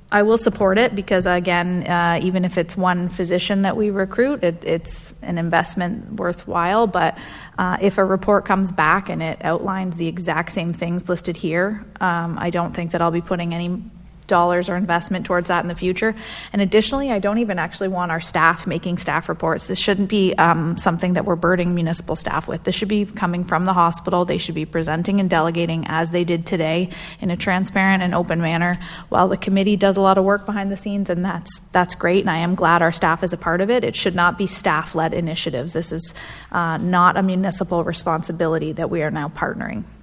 I will support it because, again, even if it's one physician that we recruit, it's an investment worthwhile. But if a report comes back and it outlines the exact same things listed here, I don't think that I'll be putting any dollars or investment towards that in the future. And additionally, I don't even actually want our staff making staff reports. This shouldn't be something that we're burdening municipal staff with. This should be coming from the hospital. They should be presenting and delegating as they did today in a transparent and open manner, while the committee does a lot of work behind the scenes, and that's great, and I am glad our staff is a part of it. It should not be staff-led initiatives. This is not a municipal responsibility that we are now partnering.